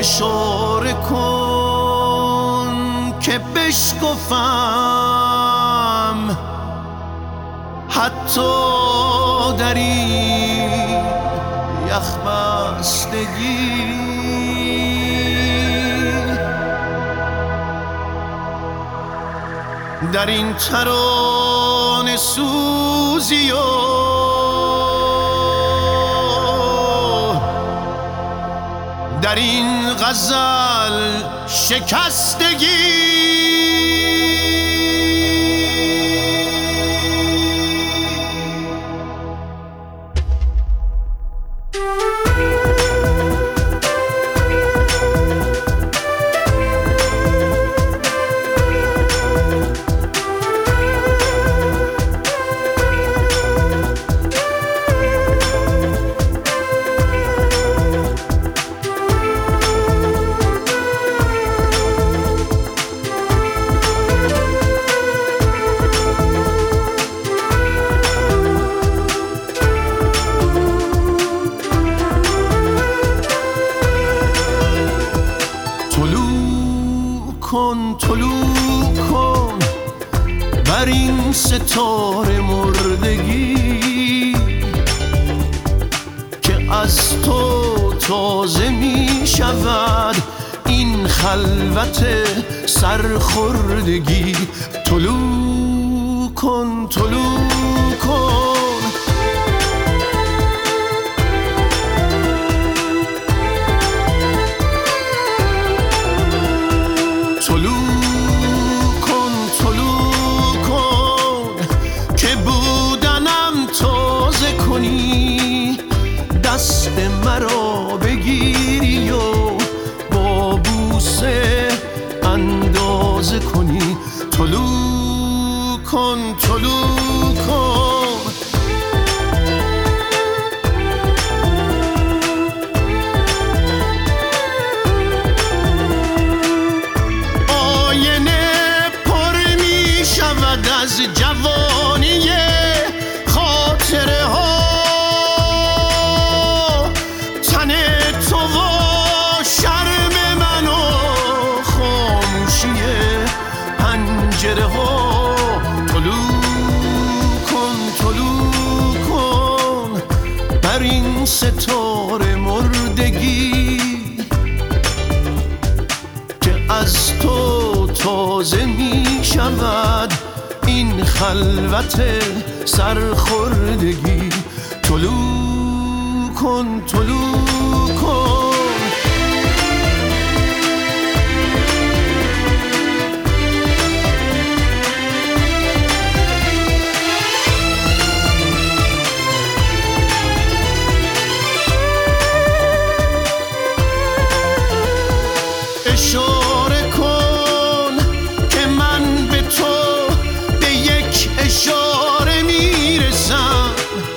اشاره کن که بشکفم حتی در این یخ بستگی. در این ترانه سوزی و در این غزل شکستگی. طلوع کن بر این ستاره مردگی که از تو تازه می شود این خلوت سرخوردگی. طلوع کن طلوع کن دست مرا بگیری و با بوسه اندازه کنی. طلوع کن طلوع کن آینه پر می شود از جوانی خاطره ها. طلوع کن بر این ستاره مردگی که از تو تازه می شود این خلوت سرخوردگی. طلوع کن طلوع کن اشاره کن که من به تو به یک اشاره میرسم.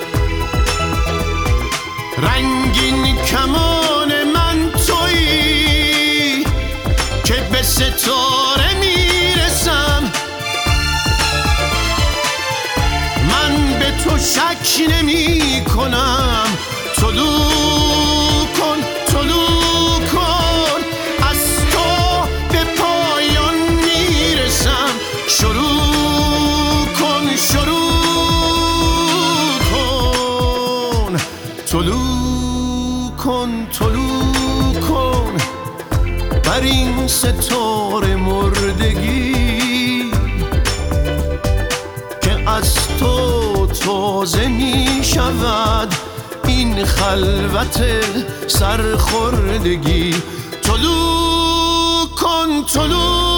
رنگین کمان من تویی که به ستاره میرسم. من به تو شک نمی کنم. طلوع کن طلوع کن طلوع کن طلوع کن بر این ستاره مردگی که از تو تازه می شود این خلوت سرخوردگی. طلوع کن طلوع